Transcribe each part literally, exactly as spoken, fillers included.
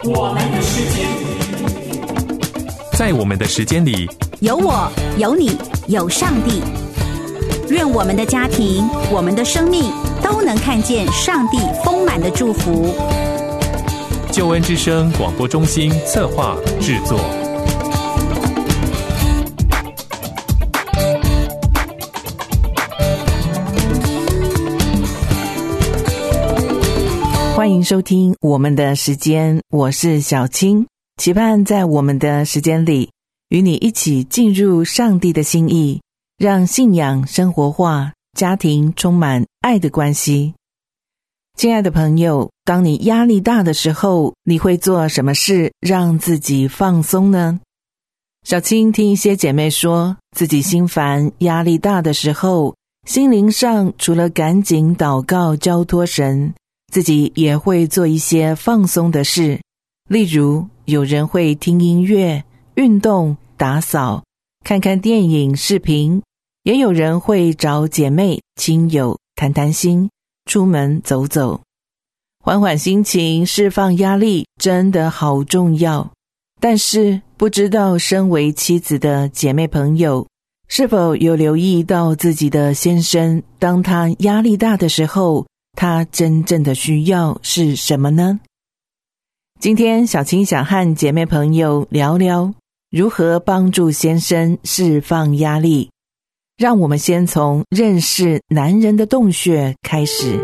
我们的时间， 在我们的时间里， 有我，有你，有上帝。愿我们的家庭，我们的生命都能看见上帝丰满的祝福。 救恩之声广播中心策划制作。 欢迎收听我们的时间，我是小青，期盼在我们的时间里与你一起进入上帝的心意，让信仰生活化，家庭充满爱的关系。亲爱的朋友，当你压力大的时候，你会做什么事让自己放松呢？小青听一些姐妹说，自己心烦压力大的时候，心灵上除了赶紧祷告交托神，自己也会做一些放松的事，例如有人会听音乐、运动、打扫、看看电影、视频，也有人会找姐妹、亲友谈谈心，出门走走。缓缓心情，释放压力真的好重要。但是不知道身为妻子的姐妹朋友，是否有留意到自己的先生，当他压力大的时候，他真正的需要是什么呢？今天小青想和姐妹朋友聊聊如何帮助先生释放压力。让我们先从认识男人的洞穴开始。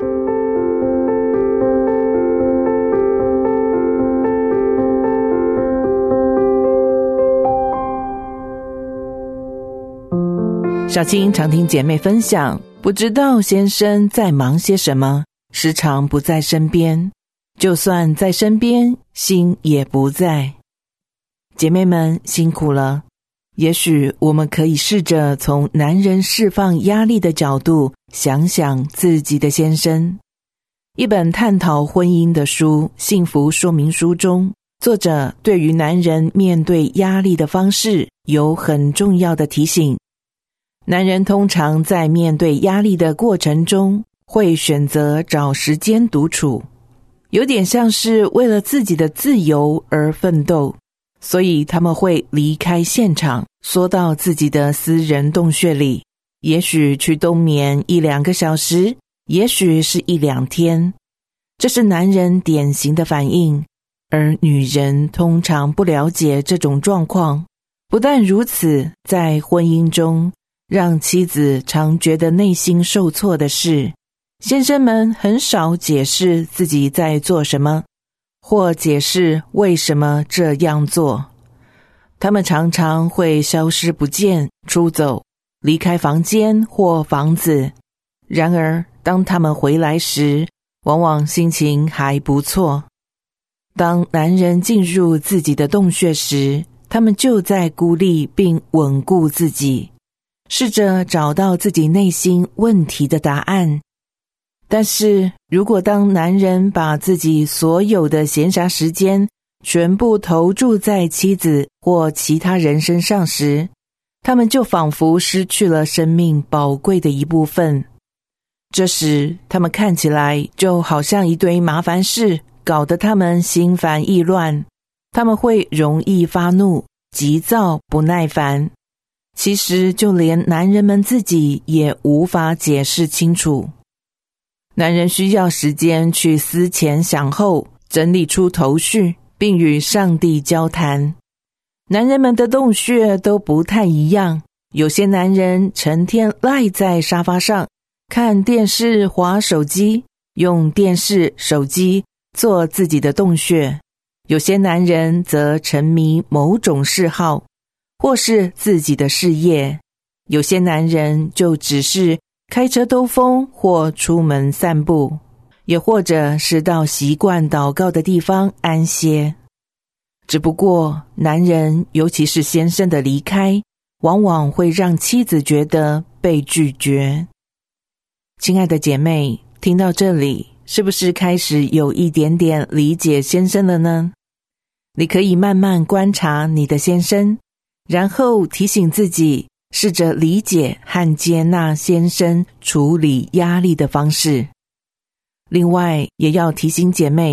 小青常听姐妹分享，不知道先生在忙些什么，时常不在身边，就算在身边，心也不在。姐妹们辛苦了。也许我们可以试着从男人释放压力的角度想想自己的先生。一本探讨婚姻的书《幸福说明书》中，作者对于男人面对压力的方式有很重要的提醒。男人通常在面对压力的过程中，会选择找时间独处，有点像是为了自己的自由而奋斗，所以他们会离开现场，缩到自己的私人洞穴里，也许去冬眠一两个小时，也许是一两天。这是男人典型的反应，而女人通常不了解这种状况。不但如此，在婚姻中，让妻子常觉得内心受挫的是，先生们很少解释自己在做什么，或解释为什么这样做。他们常常会消失不见，出走，离开房间或房子。然而，当他们回来时，往往心情还不错。当男人进入自己的洞穴时，他们就在孤立并稳固自己，试着找到自己内心问题的答案。但是，如果当男人把自己所有的闲暇时间全部投注在妻子或其他人身上时，他们就仿佛失去了生命宝贵的一部分。这时，他们看起来就好像一堆麻烦事，搞得他们心烦意乱。他们会容易发怒、急躁、不耐烦。其实，就连男人们自己也无法解释清楚。男人需要时间去思前想后，整理出头绪，并与上帝交谈。男人们的洞穴都不太一样，有些男人成天赖在沙发上，看电视、滑手机，用电视、手机做自己的洞穴。有些男人则沉迷某种嗜好，或是自己的事业。有些男人就只是开车兜风或出门散步，也或者是到习惯祷告的地方安歇。只不过，男人，尤其是先生的离开，往往会让妻子觉得被拒绝。亲爱的姐妹，听到这里，是不是开始有一点点理解先生了呢？你可以慢慢观察你的先生，然后提醒自己，试着理解和接纳先生处理压力的方式。另外，也要提醒姐妹，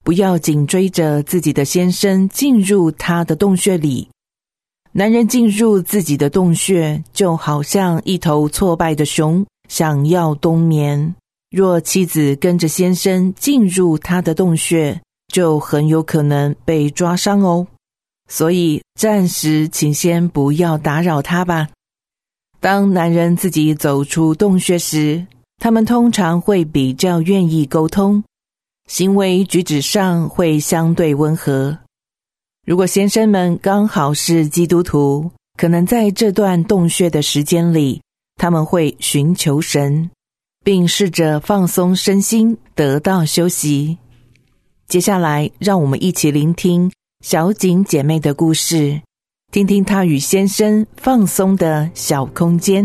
不要紧追着自己的先生进入他的洞穴里。男人进入自己的洞穴，就好像一头挫败的熊，想要冬眠。若妻子跟着先生进入他的洞穴，就很有可能被抓伤哦。所以暂时请先不要打扰他吧。当男人自己走出洞穴时，他们通常会比较愿意沟通，行为举止上会相对温和。如果先生们刚好是基督徒，可能在这段洞穴的时间里，他们会寻求神，并试着放松身心，得到休息。接下来，让我们一起聆听小景姐妹的故事，听听她与先生放松的小空间。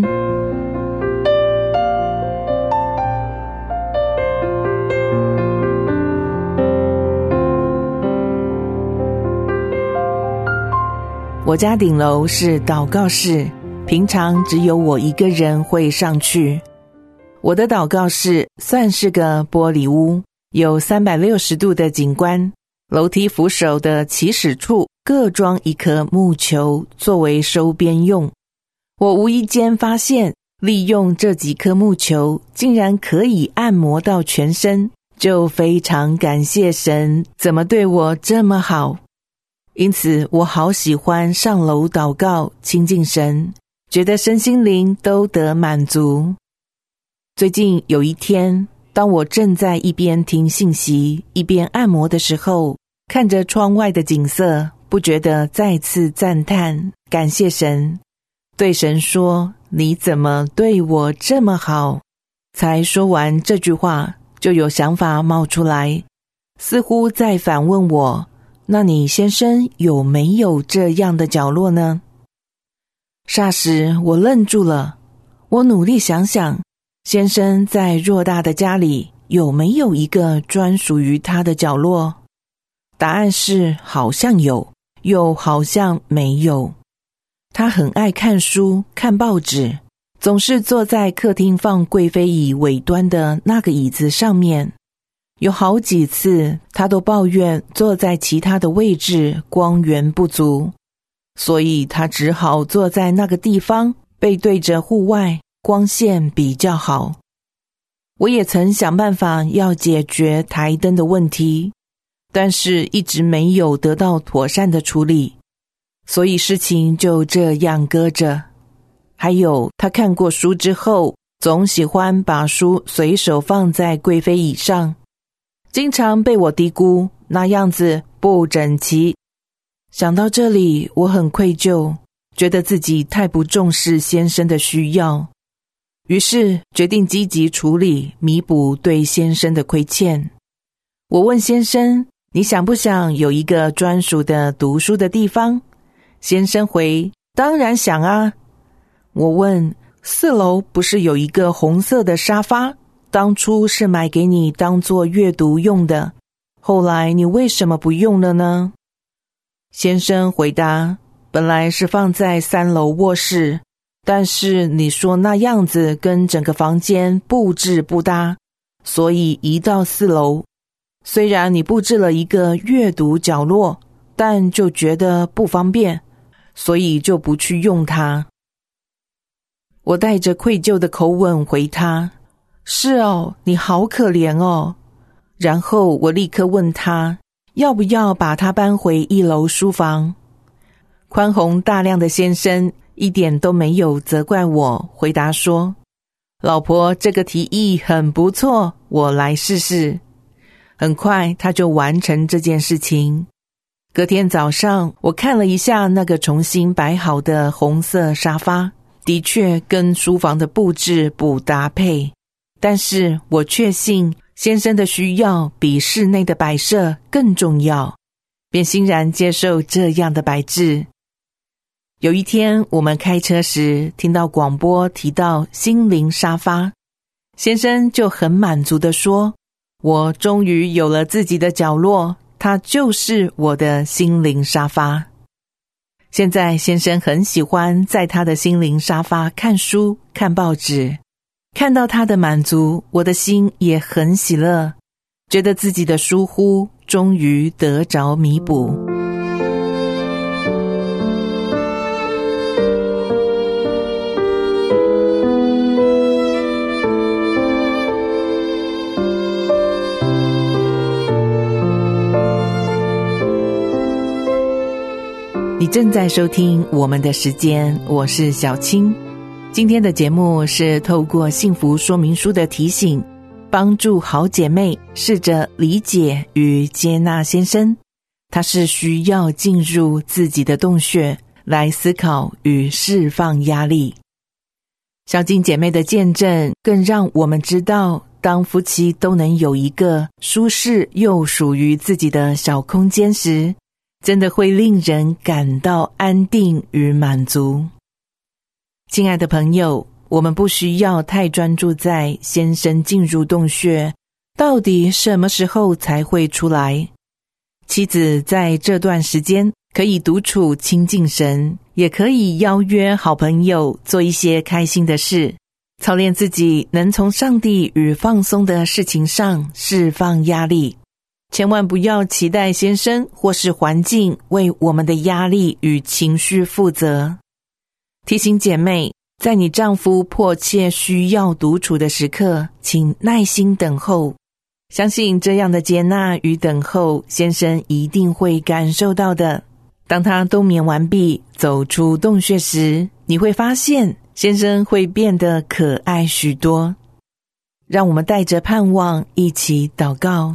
我家顶楼是祷告室，平常只有我一个人会上去。我的祷告室算是个玻璃屋，有三百六十度的景观，楼梯扶手的起始处各装一颗木球作为收边用。我无意间发现，利用这几颗木球竟然可以按摩到全身，就非常感谢神怎么对我这么好。因此我好喜欢上楼祷告亲近神，觉得身心灵都得满足。最近有一天，当我正在一边听信息一边按摩的时候，看着窗外的景色，不觉得再次赞叹感谢神，对神说，你怎么对我这么好？才说完这句话，就有想法冒出来，似乎在反问我，那你先生有没有这样的角落呢？霎时我愣住了，我努力想想，先生在偌大的家里有没有一个专属于他的角落？答案是好像有，又好像没有。他很爱看书、看报纸，总是坐在客厅放贵妃椅尾端的那个椅子上面。有好几次他都抱怨坐在其他的位置光源不足，所以他只好坐在那个地方，背对着户外，光线比较好。我也曾想办法要解决台灯的问题，但是一直没有得到妥善的处理，所以事情就这样搁着。还有他看过书之后，总喜欢把书随手放在贵妃椅上，经常被我嘀咕，那样子不整齐。想到这里，我很愧疚，觉得自己太不重视先生的需要，于是决定积极处理，弥补对先生的亏欠。我问先生，你想不想有一个专属的读书的地方？先生回，当然想啊。我问，四楼不是有一个红色的沙发？当初是买给你当作阅读用的，后来你为什么不用了呢？先生回答，本来是放在三楼卧室，但是你说那样子跟整个房间布置不搭，所以移到四楼。虽然你布置了一个阅读角落，但就觉得不方便，所以就不去用它。我带着愧疚的口吻回他，是哦，你好可怜哦。然后我立刻问他，要不要把它搬回一楼书房？宽宏大量的先生一点都没有责怪我，回答说，老婆，这个提议很不错，我来试试。很快他就完成这件事情。隔天早上，我看了一下那个重新摆好的红色沙发，的确跟书房的布置不搭配，但是我确信先生的需要比室内的摆设更重要，便欣然接受这样的摆置。有一天我们开车时，听到广播提到心灵沙发，先生就很满足地说，我终于有了自己的角落，它就是我的心灵沙发。现在先生很喜欢在他的心灵沙发看书、看报纸，看到他的满足，我的心也很喜乐，觉得自己的疏忽终于得着弥补。你正在收听我们的时间，我是小青。今天的节目是透过幸福说明书的提醒，帮助好姐妹试着理解与接纳先生，他是需要进入自己的洞穴来思考与释放压力。小金姐妹的见证更让我们知道，当夫妻都能有一个舒适又属于自己的小空间时，真的会令人感到安定与满足。亲爱的朋友，我们不需要太专注在先生进入洞穴到底什么时候才会出来。妻子在这段时间可以独处亲近神，也可以邀约好朋友做一些开心的事，操练自己能从上帝与放松的事情上释放压力。千万不要期待先生或是环境为我们的压力与情绪负责。提醒姐妹，在你丈夫迫切需要独处的时刻，请耐心等候。相信这样的接纳与等候，先生一定会感受到的。当他冬眠完毕，走出洞穴时，你会发现先生会变得可爱许多。让我们带着盼望一起祷告。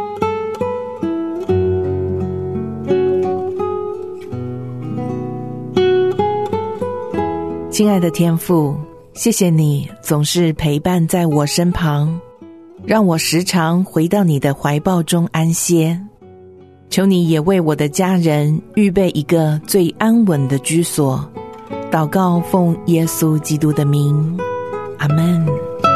亲爱的天父，谢谢你总是陪伴在我身旁，让我时常回到你的怀抱中安歇。求你也为我的家人预备一个最安稳的居所。祷告奉耶稣基督的名，阿们。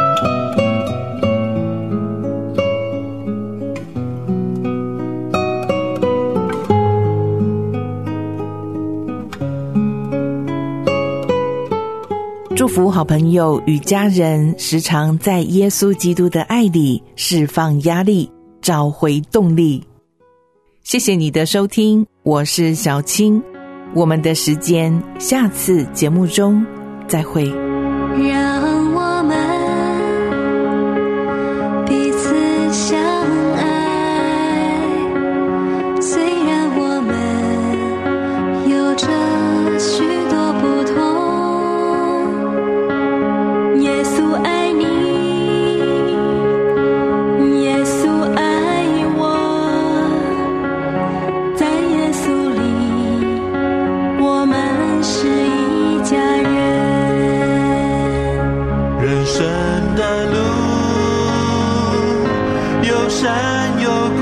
祝福好朋友与家人时常在耶稣基督的爱里释放压力，找回动力。谢谢你的收听，我是小青，我们的时间下次节目中再会。 让我们彼此相爱，虽然我们有着许多不同，耶稣爱你，耶稣爱我，在耶稣里我们是一家人。 人生的路有山有谷，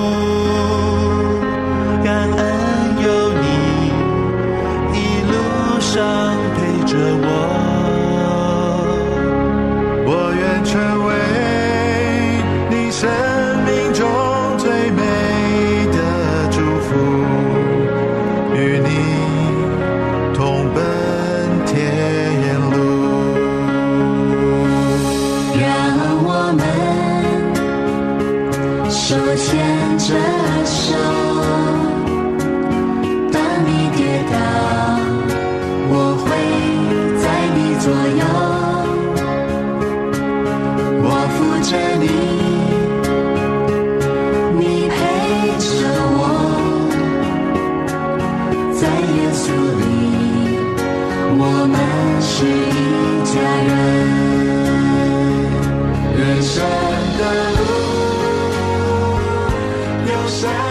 感恩有你一路上陪着我，我愿成为你生命中最美的祝福，与你同奔天路。 让我们手牵着手，当你跌倒，我会在你左右，我扶着你，你陪着我，在耶稣里我们是一家人。人生的路有山